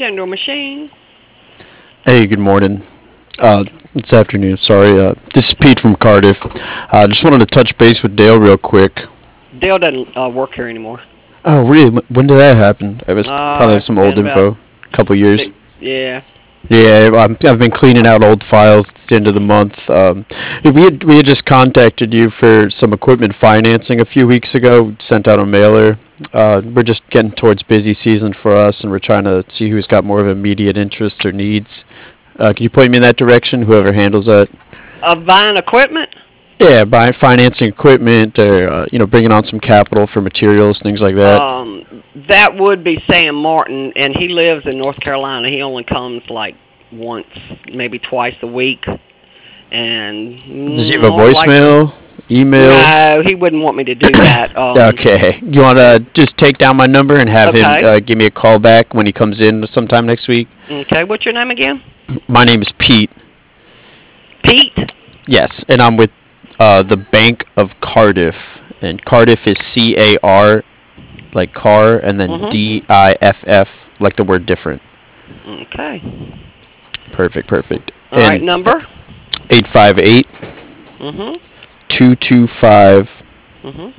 Randall Machine. Hey, good morning. It's afternoon. Sorry. This is Pete from Cardiff. Just wanted to touch base with Dale real quick. Dale doesn't work here anymore. Oh, really? When did that happen? I was probably have It's some old been about info. Couple years. six. Yeah. Yeah, I've been cleaning out old files at the end of the month. We had just contacted you for some equipment financing a few weeks ago. Sent out a mailer. We're just getting towards busy season for us, and we're trying to see who's got more of immediate interest or needs. Can you point me in that direction? Whoever handles that. Of buying equipment? Yeah, buying financing equipment, or bringing on some capital for materials, things like that. That would be Sam Martin, and he lives in North Carolina. He only comes like once, maybe twice a week. And Does he have a more like voicemail, email? no, he wouldn't want me to do that. Okay, you want to just take down my number and have him Okay. give me a call back when he comes in sometime next week? Okay, what's your name again? My name is Pete. Pete? Yes, and I'm with the Bank of Cardiff, and Cardiff is CAR, like car, and then Mm-hmm. DIFF, like the word different. Okay. Perfect, perfect. All right, And number? 858 Mm-hmm. 225 Mm-hmm.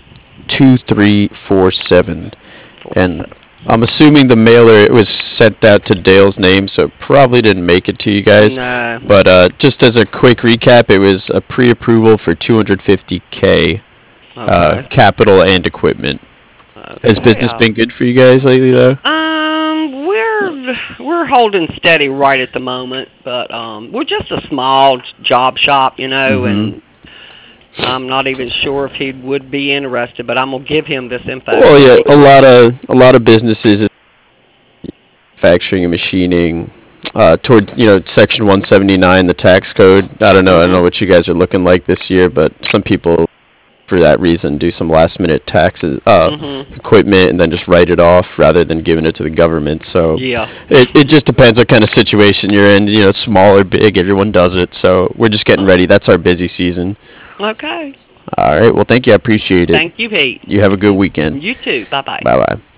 2347. And 47. I'm assuming the mailer it was sent out to Dale's name, so it probably didn't make it to you guys. No. But just as a quick recap, it was a pre-approval for 250K Okay. capital and equipment. Has Okay. business been good for you guys lately, though? We're holding steady right at the moment, but we're just a small job shop, Mm-hmm. and I'm not even sure if he would be interested, but I'm gonna give him this info. Well, yeah, a lot of businesses, manufacturing and machining, toward Section 179, the tax code. I don't know Mhm. what you guys are looking like this year, but some people, for that reason, do some last minute taxes, Mhm. equipment, and then just write it off rather than giving it to the government. So Yeah. it just depends what kind of situation you're in. Small or big, everyone does it. So we're just getting ready. That's our busy season. Okay. All right. Well, thank you. I appreciate it. Thank you, Pete. You have a good weekend. You too. Bye bye. Bye bye.